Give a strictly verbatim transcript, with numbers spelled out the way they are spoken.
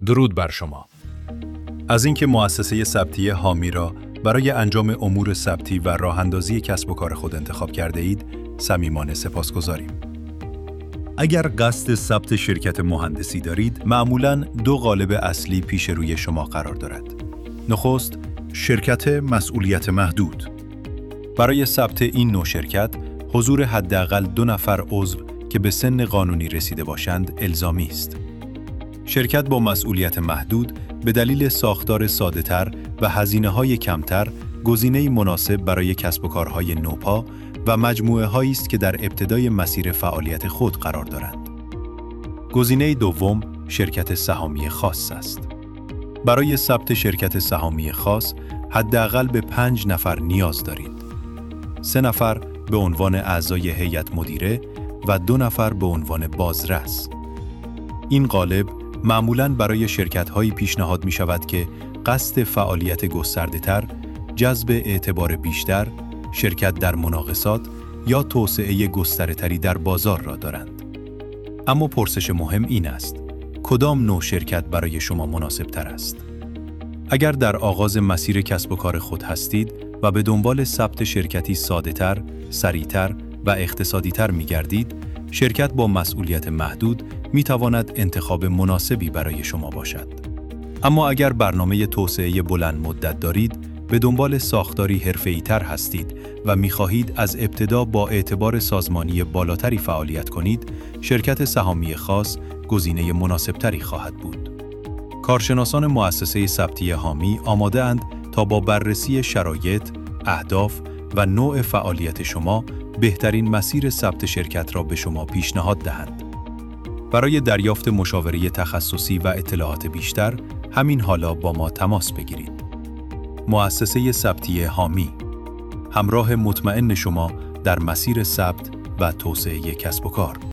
درود بر شما. از اینکه مؤسسه ثبتی حامی را برای انجام امور ثبتی و راه‌اندازی کسب و کار خود انتخاب کرده اید، صمیمانه سپاسگزاریم. اگر قصد ثبت شرکت مهندسی دارید، معمولاً دو قالب اصلی پیش روی شما قرار دارد. نخست، شرکت مسئولیت محدود. برای ثبت این نوع شرکت، حضور حداقل دو نفر عضو که به سن قانونی رسیده باشند الزامی است. شرکت با مسئولیت محدود به دلیل ساختار ساده‌تر و هزینه‌های کمتر، گزینه‌ای مناسب برای کسب و کارهای نوپا و مجموعه‌هایی است که در ابتدای مسیر فعالیت خود قرار دارند. گزینه دوم، شرکت سهامی خاص است. برای ثبت شرکت سهامی خاص، حداقل به پنج نفر نیاز دارید. سه نفر به عنوان اعضای هیئت مدیره و دو نفر به عنوان بازرس. این قالب معمولاً برای شرکت‌هایی پیشنهاد می‌شود که قصد فعالیت گسترده‌تر، جذب اعتبار بیشتر، شرکت در مناقصات یا توسعه گستره‌تری در بازار را دارند. اما پرسش مهم این است: کدام نوع شرکت برای شما مناسب‌تر است؟ اگر در آغاز مسیر کسب و کار خود هستید و به دنبال ثبت شرکتی ساده‌تر، سریع‌تر و اقتصادی‌تر می‌گردید، شرکت با مسئولیت محدود می‌تواند انتخاب مناسبی برای شما باشد. اما اگر برنامه توسعه بلند مدت دارید، به دنبال ساختاری حرفه‌ای‌تر هستید و می‌خواهید از ابتدا با اعتبار سازمانی بالاتری فعالیت کنید، شرکت سهامی خاص گزینه مناسبتری خواهد بود. کارشناسان مؤسسه ثبتی حامی آماده‌اند تا با بررسی شرایط، اهداف و نوع فعالیت شما بهترین مسیر ثبت شرکت را به شما پیشنهاد دهند. برای دریافت مشاوره تخصصی و اطلاعات بیشتر، همین حالا با ما تماس بگیرید. مؤسسه ثبتی حامی، همراه مطمئن شما در مسیر ثبت و توسعه کسب و کار.